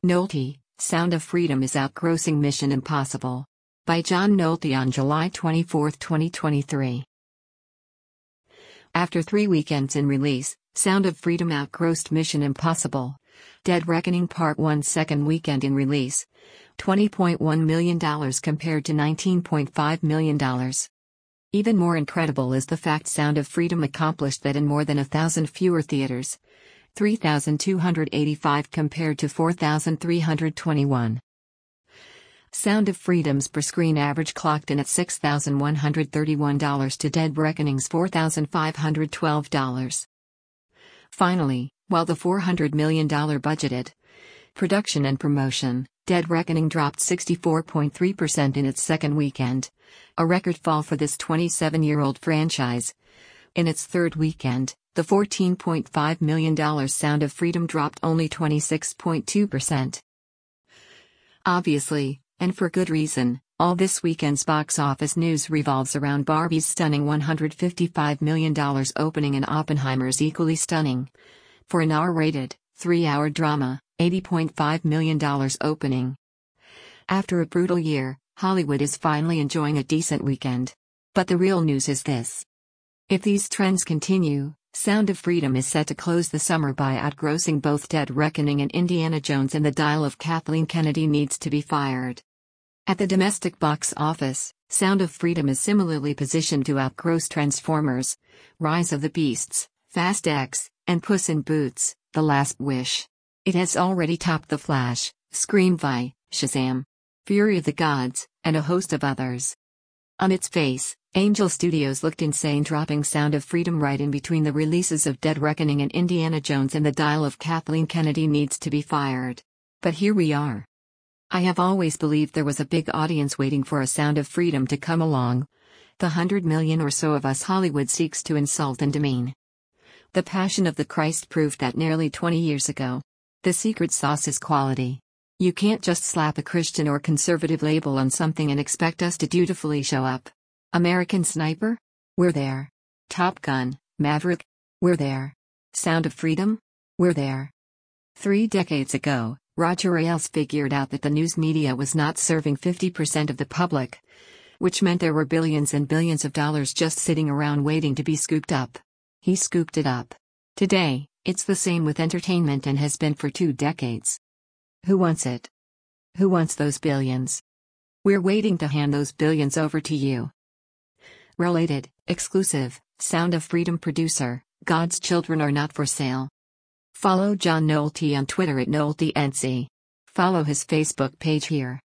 Nolte, Sound of Freedom is outgrossing Mission Impossible. By John Nolte on July 24, 2023. After 3 weekends in release, Sound of Freedom outgrossed Mission Impossible. Dead Reckoning Part 1 second weekend in release. $20.1 million compared to $19.5 million. Even more incredible is the fact Sound of Freedom accomplished that in more than 1,000 fewer theaters. 3,285 compared to 4,321. Sound of Freedom's per-screen average clocked in at $6,131 to Dead Reckoning's $4,512. Finally, while the $400 million budgeted production and promotion, Dead Reckoning dropped 64.3% in its second weekend, a record fall for this 27-year-old franchise. In its third weekend, the $14.5 million Sound of Freedom dropped only 26.2%. Obviously, and for good reason, all this weekend's box office news revolves around Barbie's stunning $155 million opening and Oppenheimer's equally stunning, for an R-rated, 3-hour drama, $80.5 million opening. After a brutal year, Hollywood is finally enjoying a decent weekend. But the real news is this. If these trends continue, Sound of Freedom is set to close the summer by outgrossing both Dead Reckoning and Indiana Jones and the Dial of Kathleen Kennedy Needs to Be Fired. At the domestic box office, Sound of Freedom is similarly positioned to outgross Transformers, Rise of the Beasts, Fast X, and Puss in Boots: The Last Wish. It has already topped The Flash, Screamvi, Shazam, Fury of the Gods, and a host of others. On its face, Angel Studios looked insane dropping Sound of Freedom right in between the releases of Dead Reckoning and Indiana Jones and the Dial of Kathleen Kennedy Needs to Be Fired. But here we are. I have always believed there was a big audience waiting for a Sound of Freedom to come along. The 100 million or so of us Hollywood seeks to insult and demean. The Passion of the Christ proved that nearly 20 years ago. The secret sauce is quality. You can't just slap a Christian or conservative label on something and expect us to dutifully show up. American Sniper? We're there. Top Gun, Maverick? We're there. Sound of Freedom? We're there. 3 decades ago, Roger Ailes figured out that the news media was not serving 50% of the public, which meant there were billions and billions of dollars just sitting around waiting to be scooped up. He scooped it up. Today, it's the same with entertainment and has been for 2 decades. Who wants it? Who wants those billions? We're waiting to hand those billions over to you. Related, exclusive, Sound of Freedom producer, God's children are not for sale. Follow John Nolte on Twitter at NolteNC. Follow his Facebook page here.